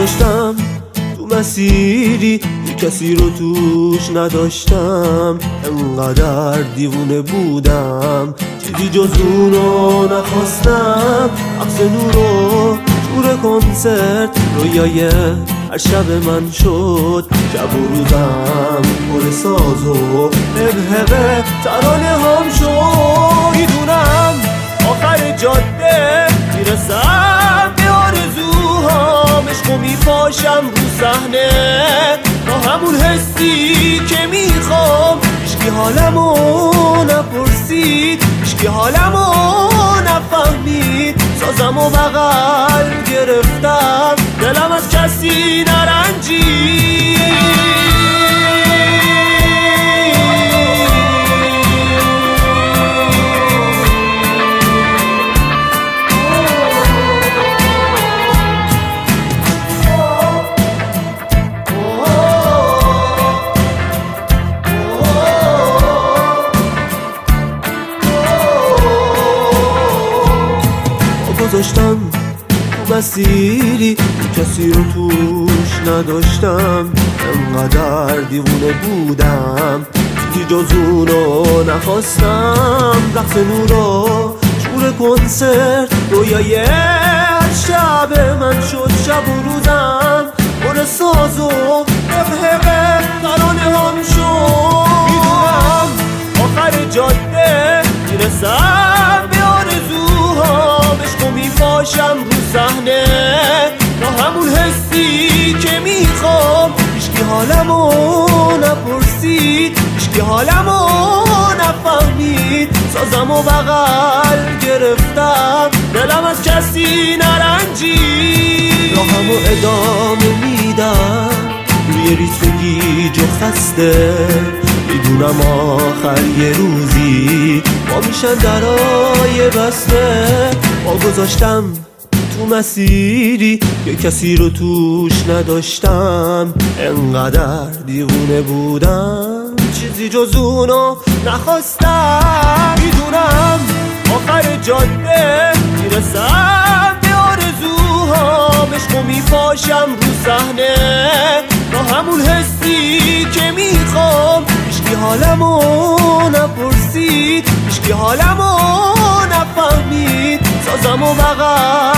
گذاشتم تو مسیری کسی رو توش نداشتم، انقدر دیوونه بودم چیزی جز اونو نخواستم. عکس نور و شور کنسرت رویای هر شب من شد، شب و روزم پر ساز و هبهبه ترانه هم شد. میدونم آخر جاده میرسم به آرزوهام، عشقو میپاشم رو صحنه با همون حسی که میخوام. هیچکی حالمو نپرسید، هیچکی حالمو نفهمید، سازمو بغل گرفتم دلم از کسی نرنجید. گذاشتم تو مسیری کسی رو توش نداشتم، انقدر دیوونه بودم چیزی جز اونو نخواستم. رقص نور و شور کنسرت رویای هر شب من شد، شب و روزم پر ساز و هبهبه ترانه هم شد. میدونم آخر جاده میرسم به آرزوهام، عشقو میپاشم رو صحنه با همون حسی که میخوام. هیچکی حالمو نپرسید، هیچکی حالمو نفهمید، سازمو بغل گرفتم دلم از کسی نرنجید. راهمو ادامه میدم روی ریتم گیج و خسته، میدونم آخر یه روزی ما میشن درای بسته. ما گذاشتم تو مسیری که کسی رو توش نداشتم، انقدر دیوونه بودم چیزی جز اونو نخواستم. میدونم آخر جاده میرسم به آرزوهام، عشقو میپاشم رو صحنه با همون حسی که میخوام. هیچکی حالمو نپرسید، هیچکی حالمو نفهمید، سازمو بغل